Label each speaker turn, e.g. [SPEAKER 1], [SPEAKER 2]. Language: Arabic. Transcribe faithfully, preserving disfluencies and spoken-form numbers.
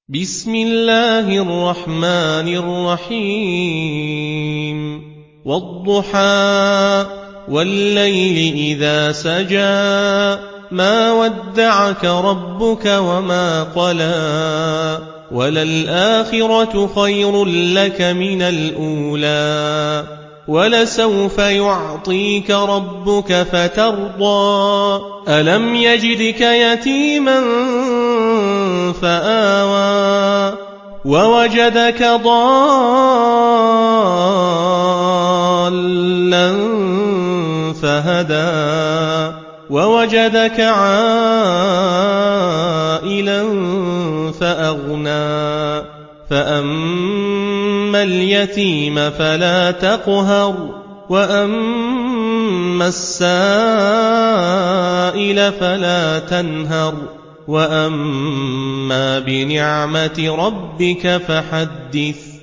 [SPEAKER 1] بسم الله الرحمن الرحيم والضحى والليل إذا سجى ما ودعك ربك وما قلى وللآخرة خير لك من الأولى ولسوف يعطيك ربك فترضى ألم يجدك يتيما فآوى ووجدك ضالا فهدى ووجدك عائلا فأغنى فأما اليتيم فلا تقهر وأما السائل فلا تنهر وأما بنعمة ربك فحدث